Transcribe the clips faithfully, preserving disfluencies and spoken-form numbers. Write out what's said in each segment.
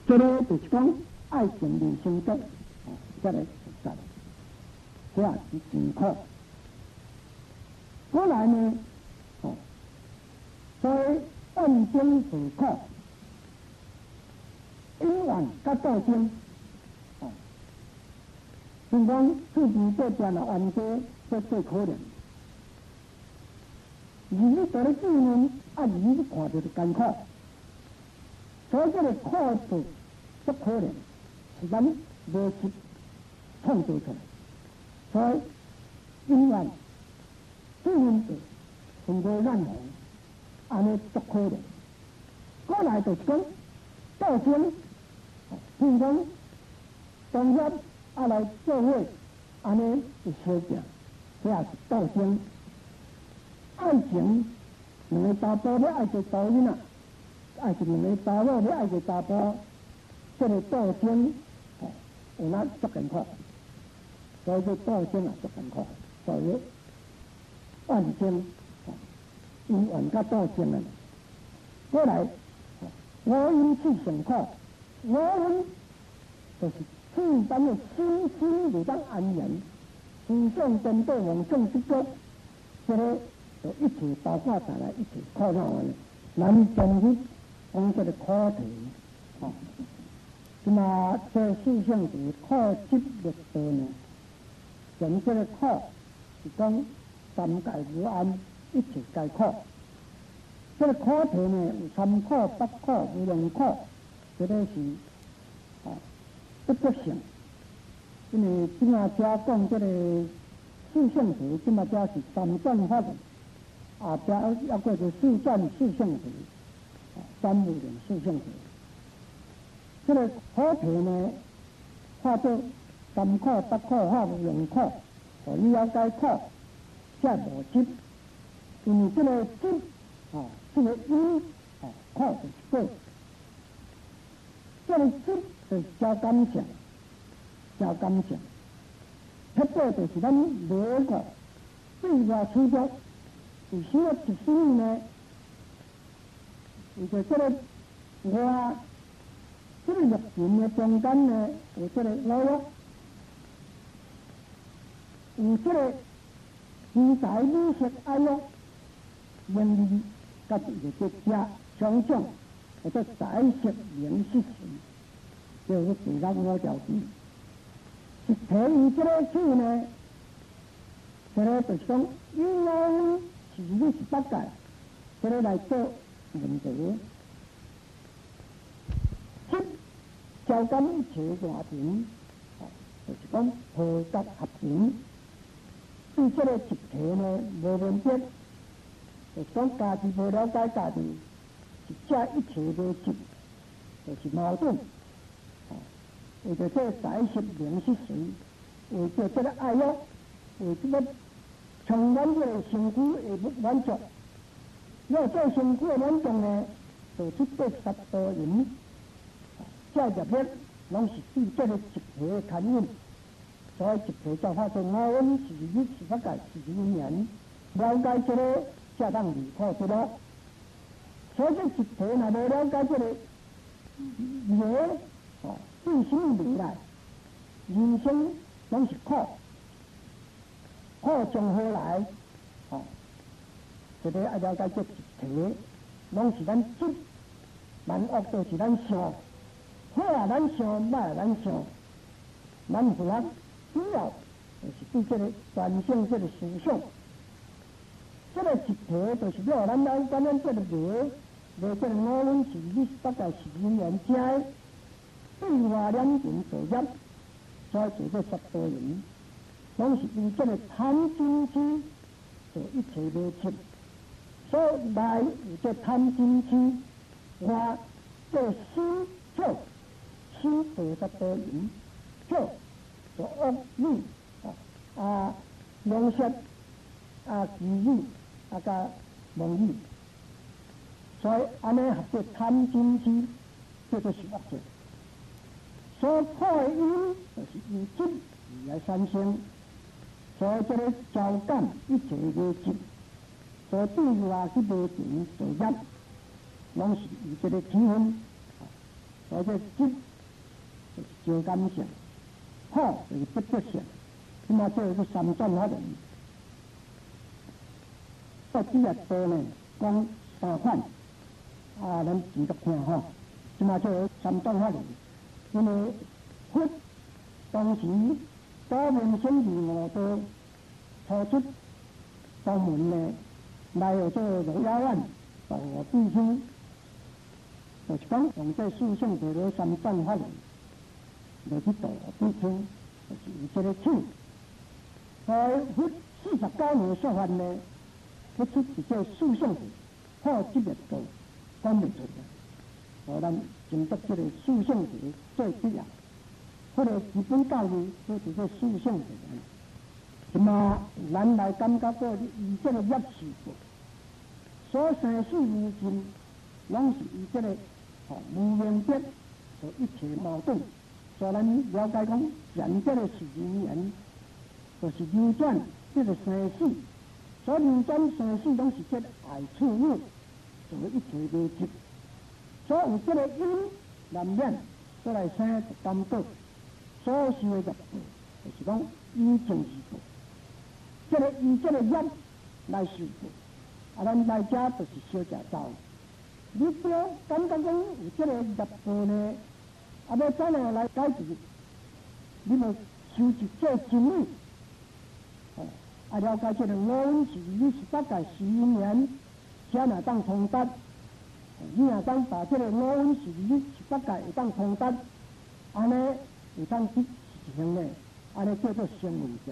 这个就是讲爱情人生的哦，这个实在，这也是真苦。过来呢，哦，所以万种苦苦，因缘甲斗争，哦，像讲自己这边的冤家，这最可怜。而你在咧纪念，啊，而你看到就艰苦，所以这个苦处足可怜，是咱无去创造出来。所以因缘纪念者，很多难红，安尼足可怜。过来就是讲斗争，譬如讲同业啊来做伙，安尼是相争，这也是斗争。爱情，两个查甫要爱一个查某囡仔，爱是两个查某要爱一个查甫，这个斗争，哦，有那足艰苦，所以这斗争也足艰苦，所以爱情，哦，因缘甲斗争啊。过来，五阴气上苦，五阴就是气咱的心心如当安然，思想颠倒，妄想执着，这个。就一起包括下来，一起靠上来，咱终于讲这个课题，哦，那么这四项是课执律道呢，从这个课是讲三界无安，一起解课。这个课题呢有三课、八课、无量课，这个是哦不得性，因为今啊家讲这个四项题，今啊家是三转法的。啊，边要过去四转四象题，三无量四象题。这个课题呢，化作三课、八课、化无量课，互你了解课，才无执。因为这个执，啊，这个因，啊，课就是果。这个执就是交感想，交感想。结果就是咱两个对外处着。有时啊，一心呢，有个这个我这个入群的中间呢，有这个老药，有这个天才美食爱药，名利，甲一个家相长，或者彩色零食时，就是第三五条题。一提伊这个气呢，这个就是讲因为。是你是八界，这个来做问题。即交感一切大庭，就是讲合格合群。对这个集体呢，无明白，就是讲家己无了解家己，是这一切无集，就是矛盾。为着这彩色零食时，为着这个爱欲，为这个。从咱这个身躯会不满足，要做身躯的满足呢，就出对十多人，这入面拢是对这个集体的牵引，所以集体才发生五阴是日是法界是因缘，了解这个才当离苦得乐。所以这集体若无了解这个业，哦，对心未来，人生拢是苦。苦从何来？哦，这个要了解这集体，拢是咱执，万恶都是咱想，好啊咱想，歹啊咱想，咱有法主要就是对这个传承这个思想，这个集体就是了咱了解咱这个业，为这个五阴是日八界是因缘遮，对外两人作业，所以做这十多人。拢是因这个贪嗔痴，就一切无切，所以来有这贪嗔痴，外这心错，心得十多人，错就恶语啊，良舌啊，绮语啊，甲妄语，所以安尼合作贪嗔痴，这就是恶作。所破的因就是由执而来产生。所以这个交感一切无执，所以对外去无情作业，拢是以这个气氛。 而且急就是交感性，好就是不得性，即嘛这是三转法轮。到第二道呢，讲三款，啊，咱继续听吼。即嘛这三转法轮，因为佛当时多名兄弟五道初出东门呢，来有这罗家湾到我弟兄，就是讲用这四圣地的三转法轮来去度弟兄，就是有这个请。在佛四十九年说法呢，不出一个四圣地，破这个道讲不出来。我咱经得这个四圣地最必要，或者基本教育都是这四圣地。那么咱来感觉到以这个业事过，所生事无尽，拢是以这个哦无明白和一切矛盾。所以咱了解讲，人这个是因缘，就是流转这个生死，所流转生死拢是这个爱处物，就是一切未尽。所以有这个因难免，再来生甘果，所受的业就是讲依正是果。这个以这个业来受过，啊，咱来家就是小食糟。你说感觉讲有这个业报呢，啊，要怎样来解决？你要修一这真理，哦，啊，了解这个五蕴是你十八界十因缘，才能当通达。你若当把这个五蕴是你十八界会当通达，安尼会当去实行呢，安尼叫做成为者。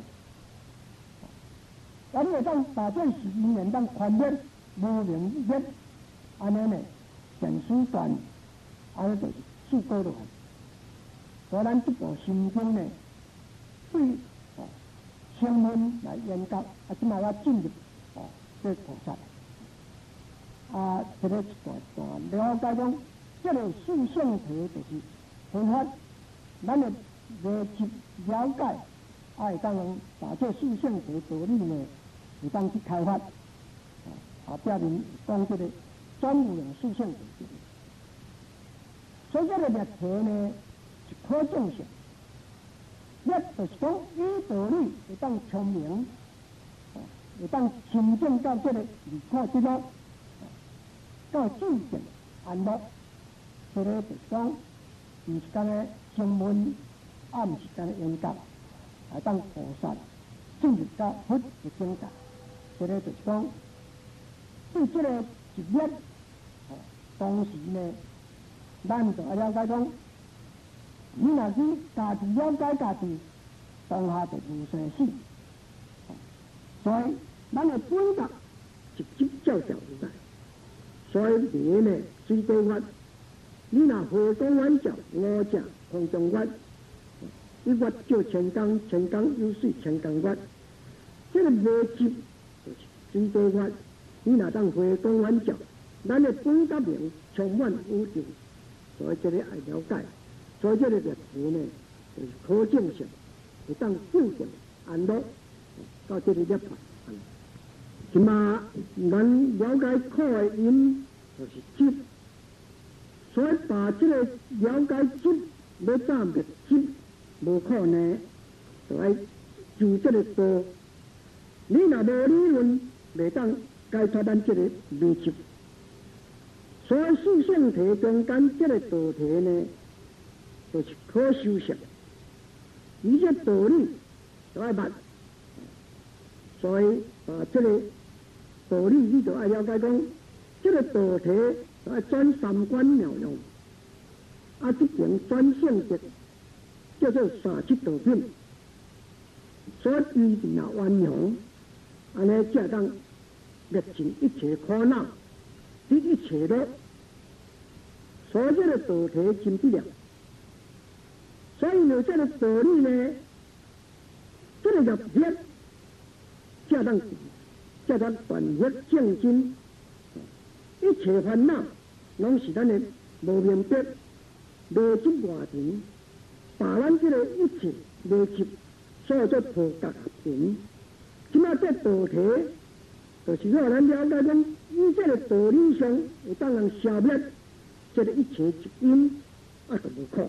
咱会当把这是因缘当宽灭无明灭，安尼呢，成书断，安尼就是四果落来。所以咱这部心经呢，对哦声闻来研究，啊，即嘛要进入哦这菩萨，啊，这个一段段了解讲，这个四圣体就是分法，咱的逻辑了解，啊，会当把这四圣体道理呢。有当去开发，啊，啊，表明讲这个专有用四圣体，所以这个灭体呢是可证性，灭就是讲依道理会当聪明，啊，会当亲证到这个离开之路，到自证安乐，这个就是讲，唔是干个声闻，啊，唔是干个缘觉，还当菩萨进入到佛的境界。这个就是讲，对这个一业，哦，当时呢，咱就要了解讲，你若去家己了解家己，当下就无生死。所以，咱的本质直接照照出来。所以，你呢，水多法，你若河东晚照，五只空中法，一法叫千江，千江有水千江法，这个逻辑。水多法，你若当回光晚照，咱的本质明充满无定，所以这个爱了解，所以这个业体呢，就是可证性，会当修正安乐，到这个一法。即嘛，咱了解苦的因就是执，所以把这个了解执，要斩灭执，无可呢，就爱就这个道。你若无理论，袂当解脱咱这个迷执。所以四圣体中间这个道体呢，就是可修习。你这道理就爱捌，所以把这个道理你就爱了解讲，这个道体就爱转三观妙用，啊，这种转性质叫做三七道品，所以依定啊圆融。安尼才当灭尽一切苦恼，这一切乐，所以这个道体真不了。所以有这个道理呢，这个入灭，才当才当断灭正经，一切烦恼拢是咱的无明白、无执外尘，把咱这个一切无执所做破格平。即马这道体，就是让咱了解讲，以这个道理上会当人消灭这个一切因， 啊就无可。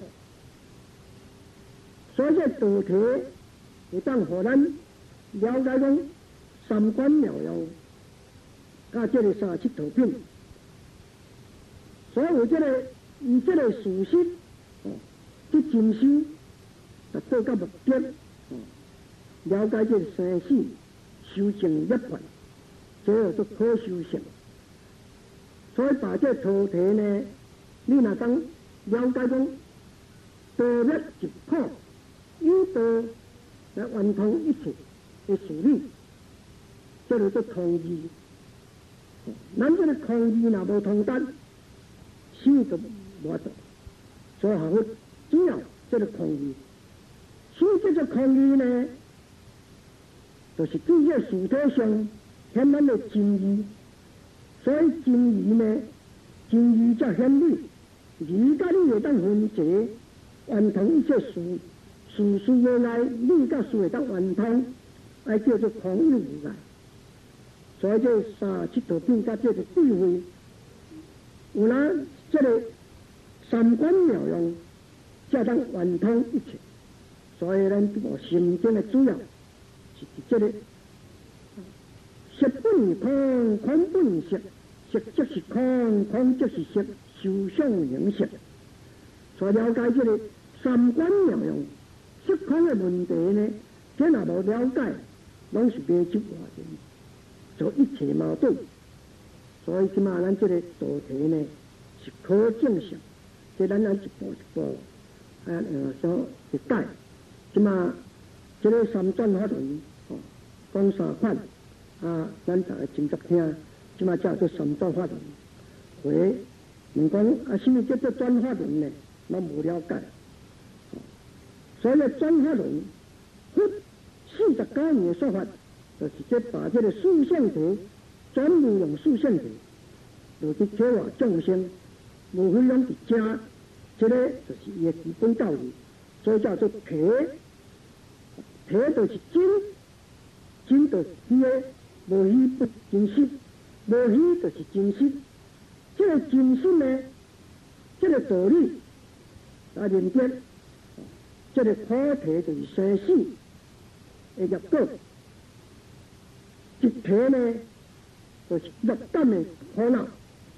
所以这道体会当互咱了解讲三观妙用，甲这个三七图品，所以有这个以这个事实哦去进修，达到到目的哦，了解这个生死修正涅槃，这叫做可修性。所以把这图题呢，你若当了解讲道灭一破，有道来完通一切的事理，这就做通义。咱这个通义若无通达，心就无得。所以学佛主要这个通义，所以这个通义呢，就是对这事体上显咱的真义。所以真义呢，真义才显理，义甲理会当分解，完通一切事，事事无碍，理甲事会当完通，爱叫做空有无碍。所以这三七图品甲这个智慧，有啦这个三观妙用，才当完通一切。所以咱我心经的主要是这个色本空，空本色。色即是空，空即是色，受想行识。所以了解这个三观妙用，色空的问题呢，这若无了解，拢是未执外面，做一切矛盾。所以即马咱这个道题呢，是可证实，这咱咱一步一步，啊呃所去解。即马这个三转法轮，哦，讲三款，啊，咱大家真足听。即马叫做三转法轮，回问讲啊，什么叫做转法轮呢？咱无了解。所以转法轮，佛四十九年的说法，就是这把这个四相题全部用四相题，就去教化众生，无非拢伫家，这个就是伊的基本教育，所以叫做体，体就是真，真就是虚的，无虚不真实。无虚就是真实，这个真实呢，这个道理啊认得，这个课题就是生死的业果，一体呢就是六感的苦恼，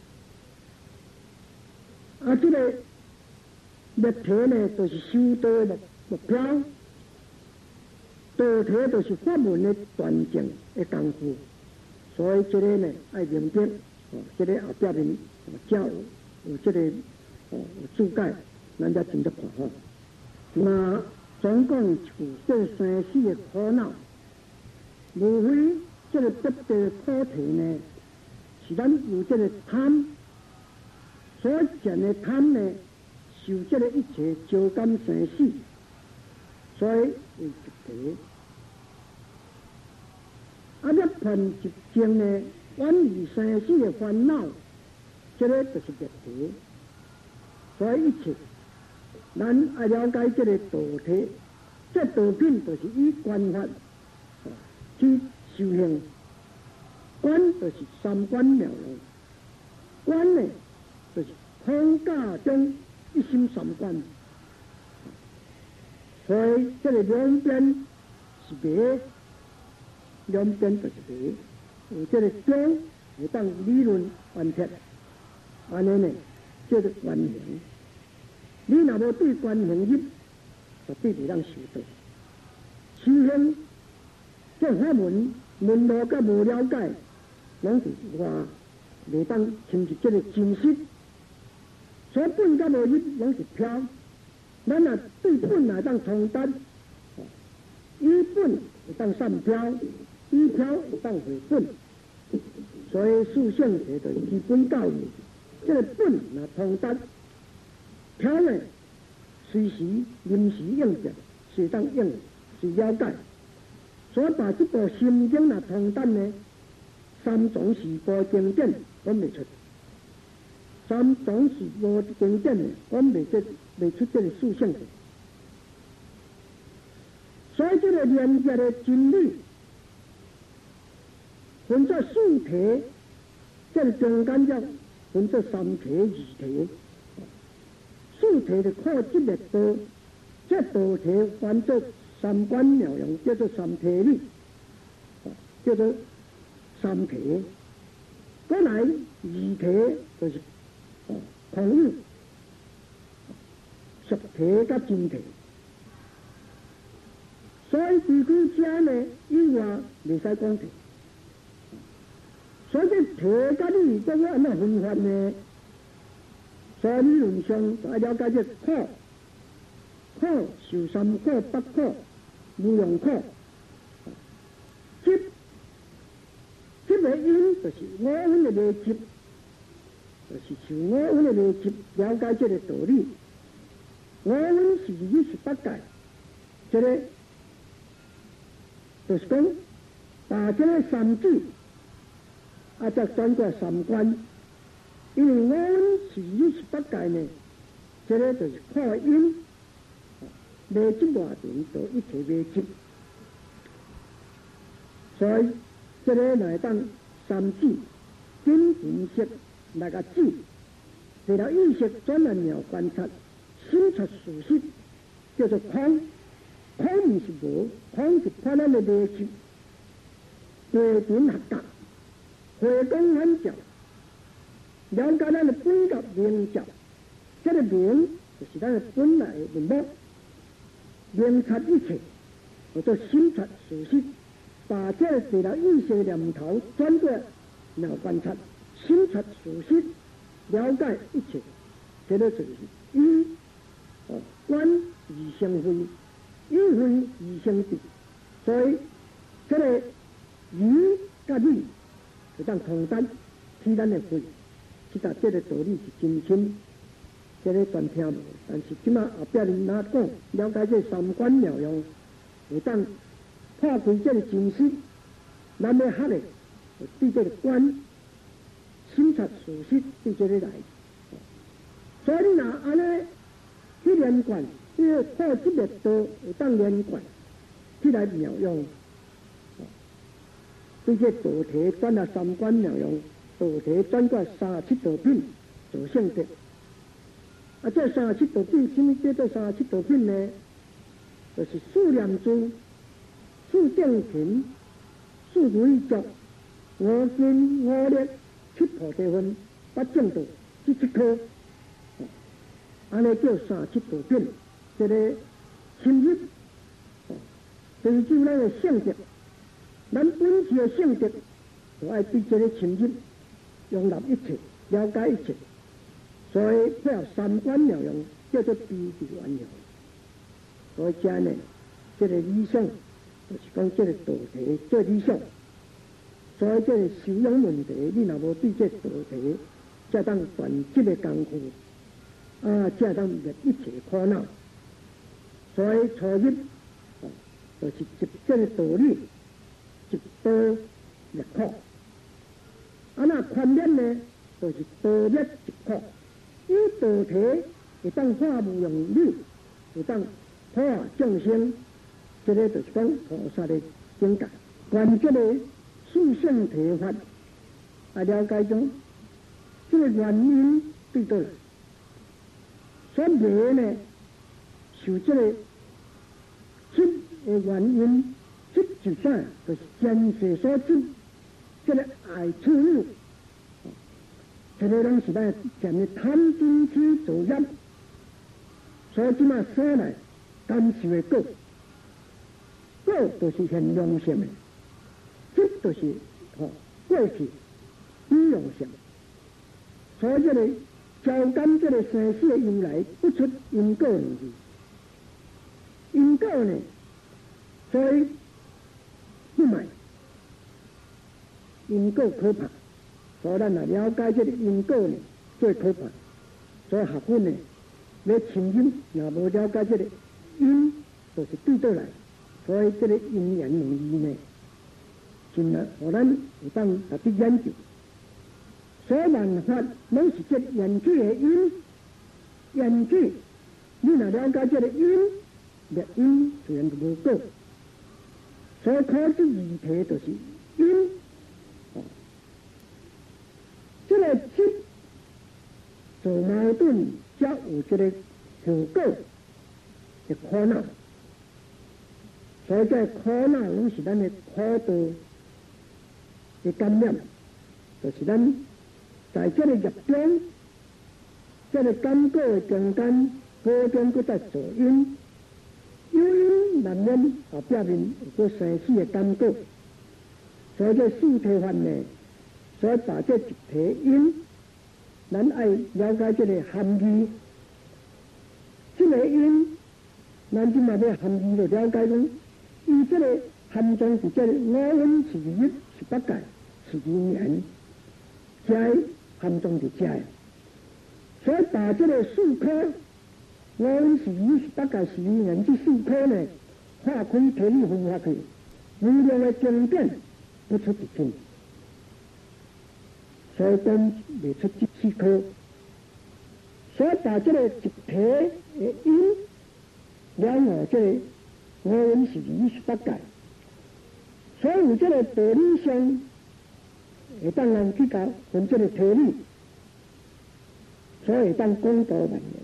啊，这个立体呢就是修道的目标，道体就是法门的端正的功夫。所以这个呢，爱明白哦，这个后边面哦，才有有这个哦注解，咱才真得看吼。那总共就这生死的苦恼，无非这个得的课题呢，是咱有这个贪所见的贪呢，受这个一切招感生死，所以为一题。啊，涅槃一境呢，远离生死的烦恼，这个就是灭题。所以一切，咱爱了解这个道体，这道品就是以观法去修行。观就是三观妙用，观呢就是空假中一心三观。所以这个两边是别。两边就是别，有这个经会当理论完结，安尼呢叫做观行。你若无对观行入，就对袂当修道。修行这法门门路甲无了解，拢是话袂当亲入这个真实。所本甲无入，拢是飘。咱若对本来当通达，依本会当善飘。依飘会当回本，所以四相题就是基本教育。这个本若通达，飘呢随时临时应变，随当应随了解。所以把这部心经若通达呢，三种是无经典讲袂出，三种是无经典的讲袂出袂出这个四相题。所以这个连接的真理。分作四题，这中间叫分作三题、二题。四主题的靠这个道，这道题翻作三观妙用，叫做三体理，叫做三体。再来二体就是空有、实体甲真体。所以地区遮呢，以外未使讲体。所以体甲理怎样安怎分法呢？所以理论上就要了解这苦，苦受三苦、八苦、无量苦。执执的因就是五蕴的内执，就是受五蕴的内执，了解这个道理。五蕴是二十八界，这个就是讲把这个三智啊，再转过三观。因为五蕴是二十八界呢，这个就是靠因内执外缘，就一切内执。所以这个来当三智、真平色那个智，除了意识转来妙观察，心察事实，叫做空。空不是无，空是看咱的内执，内本合格，回光返照。了解咱的本觉明照，这个明就是咱的本来的面目，明察一切，叫做心察事实。把这个除了意识的念头转过妙观察，心察事实，了解一切，这个就是以哦观而相会，以会而相知。所以这个理甲理就当同担起咱的会。其实这个道理是真深，这个全听无。但是即马后壁人哪讲了解这三观妙用，会当破开这个真实，咱要学的对这个观、心察事实对这个来。所以若安尼去连贯，这个破这个道会当连贯，起来妙用。对这道体转啊三观妙用。道体转过三十七道品做性质，啊，这三十七道品，什么叫做三十七道品呢？就是四念珠、四正勤、四如意足、五根五力、七菩提分、八正道，这七科，安尼叫三十七道品。这个深入，对就咱的性质，咱本质的性质，就爱对这个深入。容纳一切，了解一切，所以配合三观妙用，叫做闭智圆融。所以这呢，这个理想就是讲这个道体最理想。所以这个修养问题，你若无对这道体，才当断这个功夫，啊，才当灭一切苦恼。所以初一，就是一这个道理，一道灭苦。啊，那宽面呢，就是道灭一苦，以道体会当化无用理，会当破众生，这个就是讲菩萨的境界。关这个四圣体法，啊了解中，这个原因对倒来，所以呢，受这个执的原因，执是啥？就是前世所执。这个爱处有，这个拢是咱前面贪嗔痴造业，所以即马生来感受的果，果就是现良性的，这就是哦过去非良性，所以这个交感这个生死的由来不出因果问题，因果呢，所以不买。因果可怕，所以咱若了解这个因果呢，最可怕。所以学问呢，要深入，若无了解这个因，就是对倒来。所以这个因缘问题呢，真啊，互咱有当特别研究。所有万法拢是这缘起的因，缘起，你若了解这个因，灭因自然就无果。所以考这议题就是因。这个执做矛盾，才有这个后果的苦恼，所以这苦恼拢是咱的苦道的感染，就是咱在这个业中，这个感果的中间，高中搁在作因，有因难免后壁面有个生死的感果，所以这四体法呢，所以把这一体因，咱爱了解这个含义。这个因，咱今嘛要含义就了解讲，伊这个含中是这个五蕴是一十八界是因缘，这含中是这的，所以把这个四科五蕴是一十八界是因缘这四科呢，化开体理分化去，无量的经典不出一经，所以讲未出这四科。所以把这个一体的因，了解这个五蕴是二十八界，所以有这个道理上，会当人去搞分这个体理，所以会当讲道万言。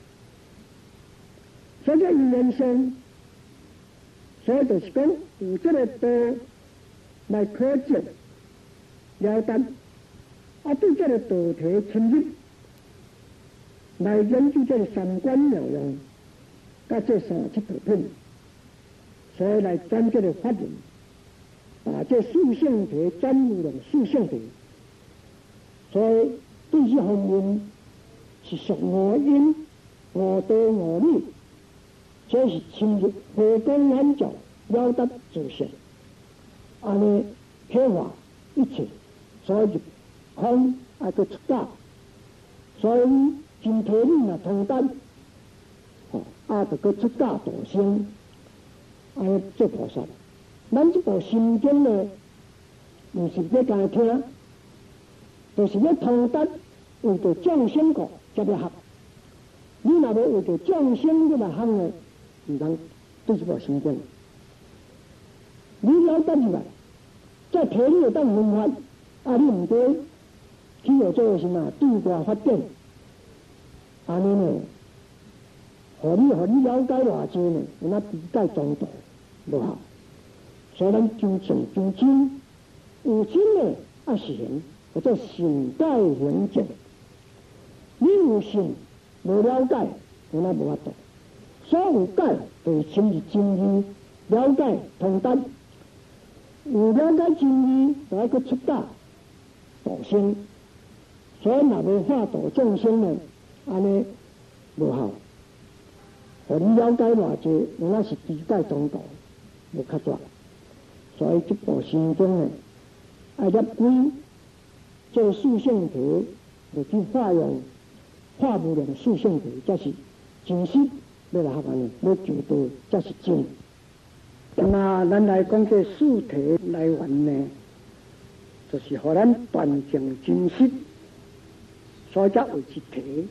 所以在因缘上，所以就是讲有这个道来可证了达，啊对这个道体深入。来研究这个三观妙用，甲这三七道品，所以来转这个法轮，把这四性体转入了四性体，所以对这方面是属五因、五道、五理，这是深入回光返照，了达自性，安尼开化一切，所以空爱个出家，所以。真体理若通达，哦，啊，就搁出家度生，安尼做菩萨。咱这部心经呢，唔是要干听，就是要通达，为着众生国才要学。你若要为着众生要来学呢，唔通对这部心经。你了解入来，在体理有当分法，啊，你唔对，去有做什么对外发展？安尼呢，互你互你了解偌济呢，有那比解中道无效。所以咱究竟究竟有真呢，啊是行，或者信解行证。你有信无了解，有那无法度。所有解就是深入真义，了解通达。有了解真义，就要去出家度生。所以若要化度众生呢？安尼无效，互你了解偌济，原来是比解中道，无较绝。所以这部心经呢，爱入归做四性体，就去化用化无量四性体，才是真实。要来学安尼，要求道才是真。那咱来讲这四体来源呢，就是互咱断证真实，所以才为一体。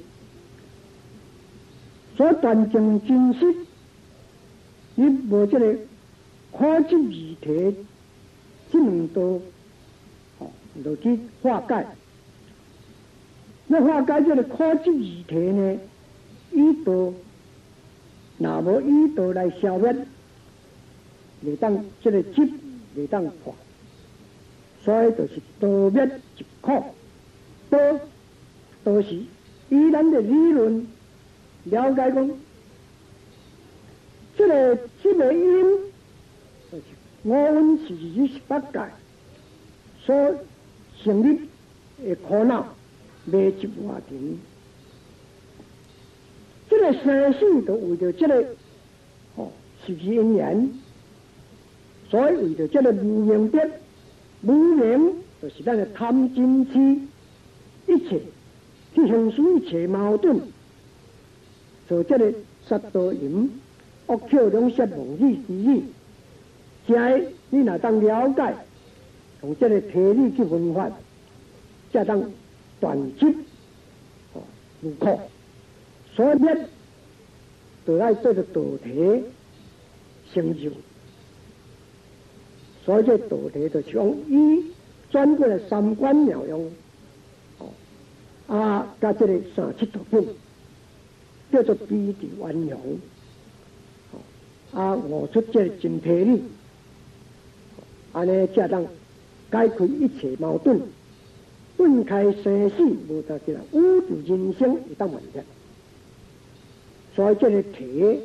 所断证真实，伊无这个苦集二体，这两道，哦，就去化解。那化解这个苦集二体呢，以道，若无以道来消灭，袂当这个集袂当破，所以就是道灭即苦。道，道是以咱的理论。了解讲，这个这个因，就是五蕴是二十八界所成立的苦恼，未及话题。这个生死都为着这个哦是因缘，所以为着这个无明的无明，就是咱的贪嗔痴，一切去形成一切矛盾。做这个杀盗淫、恶口两舌妄语之语，这你若当了解，用这个体理去分法，才当断集哦入苦。所以呢，就要做个道体成就。所以这道体就是讲以转过来三观妙用，哦啊，加这个三七道品。 叫做彼地圆融，啊，悟出这真体理，安尼才当解开一切矛盾，顿开生死，无得几人宇宙人生会当完结。所以这个体，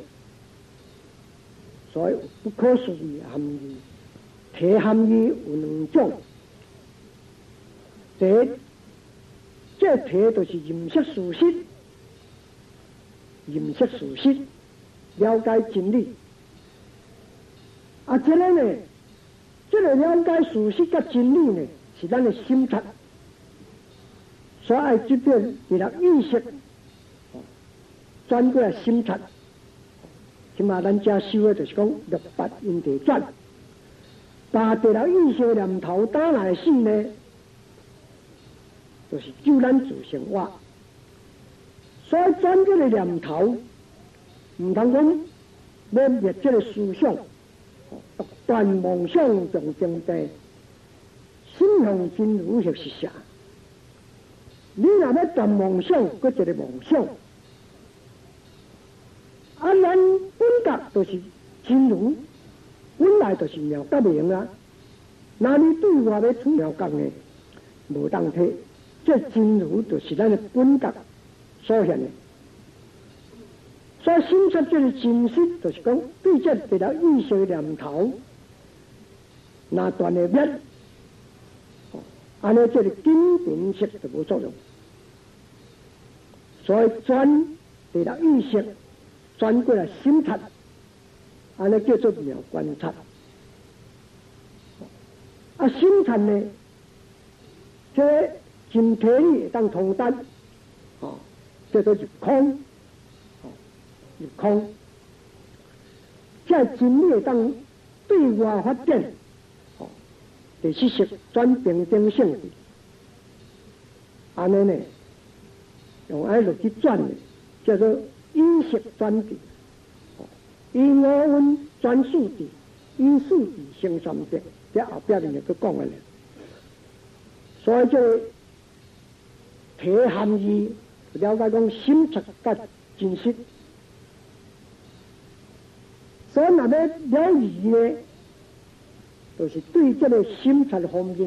所以不可思议含义，体含义有两种。第一，这体就是认识事实，认识事实，了解真理。啊，这个呢，这个了解事实甲真理呢，是咱的心察。所爱这边你的意识转过来心察，起码咱家修的就是讲六八因地转，把这了意识的念头打来死呢，就是救咱自生活。所以转这个念头，唔通讲要灭这个思想，独断妄想重正地，心向真如是实相。你若要断妄想，搁一个妄想，啊，咱本格就是真如，本来就是妙觉明啊。那你对外要出妙觉呢，无当体，这真如就是咱的本格所现的。所以心察这个真实，就是讲对这得了意识的念头，那断的灭。安尼这个根本识就无作用，所以转得了意识，转过来心察，安尼叫做妙观察。啊，心察呢，这个真体理当通达，哦，叫做入空，哦，入空，这真理当对外发展。第四识转平等性质，安尼呢，用爱落去转呢，叫做意识转地，以五蕴转数地，以数地生三地，这后边面就讲了。所以这体含义了解讲心察甲真实，所以那要了义呢？就是对这个心察方面，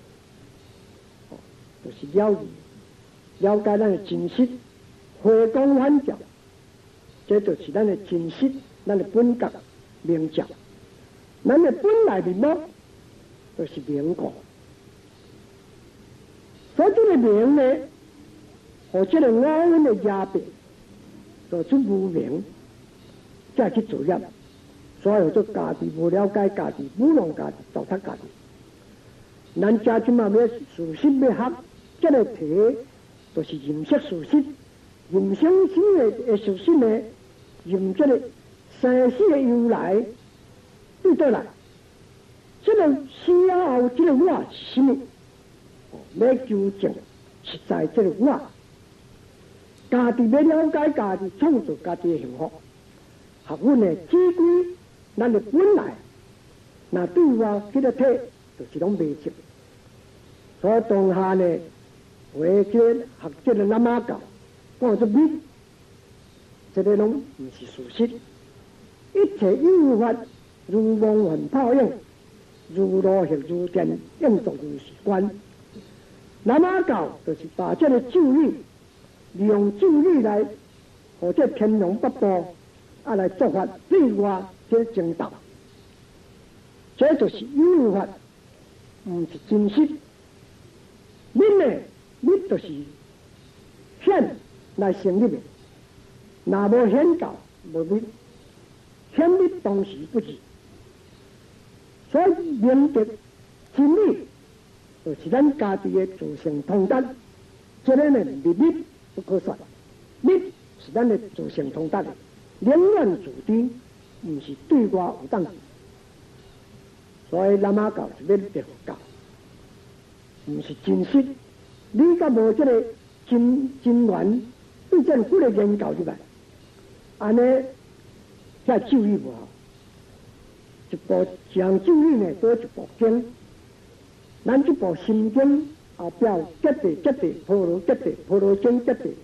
就是了解了解咱的真实，回光返照，这就是咱的真实，咱的本格明照。咱的本来面目就是明光，所以这个明呢，和这个五蕴的压迫，就出无明，再去作业。所以做家己无了解家己，舞弄家己，糟蹋家己。咱家即嘛要事实要学，这个题就是认识事实，认生死的的事实呢，认这个生死的由来对倒来。这个死后，这个我是什么？要究竟实在这个我，家己要了解家己，创造家己的幸福。学问的基归。咱的本来，那对外这个体就是拢未识，所以当下呢，为这学这个喇嘛教，讲做密，这个拢唔是事实。一切有法如梦幻泡影，如露亦如电，应作如是观。喇嘛教就是把这个咒语，利用咒语来，或者天龙八部啊来做法对外。这正道，这就是有法，唔是真实。密呢，密就是显来成立的，若无显教无密，显密当时不是。所以明白真理，就是咱家己的自性通达。这个呢，密密不可说，密是咱的自性通达的，永远自知。唔是对外有当时，所以喇嘛教是要佛教，唔是真实。你甲无这个真真源，对政府的研究入来，安尼才咒语无好。一部一项咒语呢，多一部经，咱这部心经后表结地结地，婆罗结地，婆罗经结地，